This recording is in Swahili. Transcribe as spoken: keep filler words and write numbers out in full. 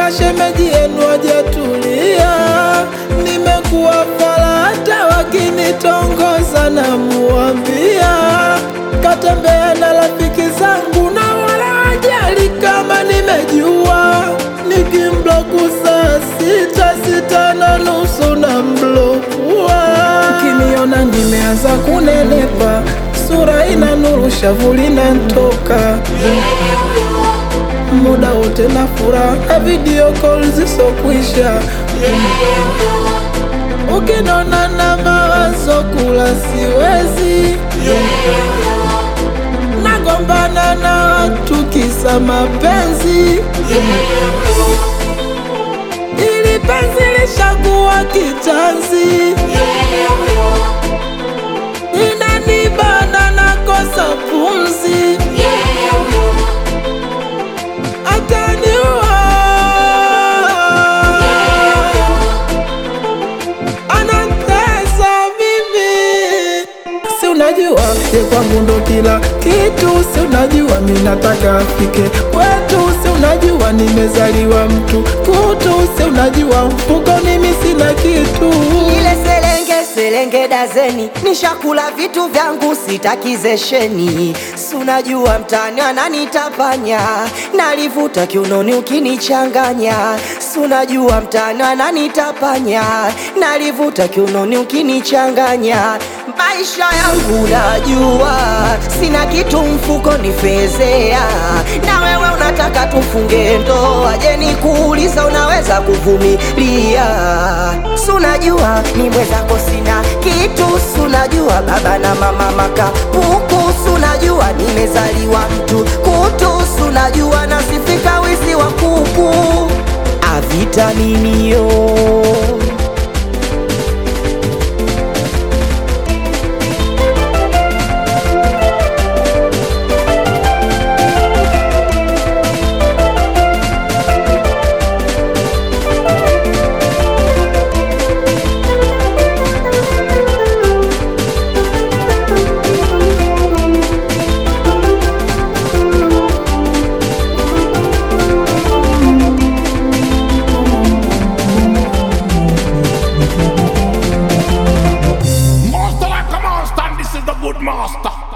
ila shemeji yenu hajatulia. Nimekuwa fala hata wakinitongoza na muambia katembea na rafiki zangu na wala hajali kama nimejua. Nikimbloku saa sita sita na nusu na mblokua. Ukiniona nimeanza kunenepa, sura ina nuru, shavu linanitoka muda wote na furaha, video call zisokwisha. Ukinona na mawazo kula siwezi, nagombana na watu kisa mapenzi. Ili penzi lishakuwa kitanzi, inanibana nakosa pumzi. Ataniua, anatesa mimi. Si unajua ye kwangu ndo kila kitu, si unajua mimi nataka afike kwetu, si unajua nimezaliwa mtu kutu, si unajua mfukoni mimi sina kitu. Ile selenge selenge dazeni, nishakula vitu vyangu sitakizesheni. Si unajua mtani ananitapanya, nalivuta kiunoni ukinichanganya. Si unajua mtani ananitapanya, nalivuta kiunoni ukinichanganya. Maisha yangu najua, sina kitu mfukoni fezea, na wewe unataka tufunge ndoa. Je, nikuuliza unaweza kuvumilia? Si unajua ni mwenzako sina kitu, si unajua baba na mama makapuku, si unajua nimezaliwa mtu kutu, si unajua nasifika wizi wa kuku avitaminio. Good master.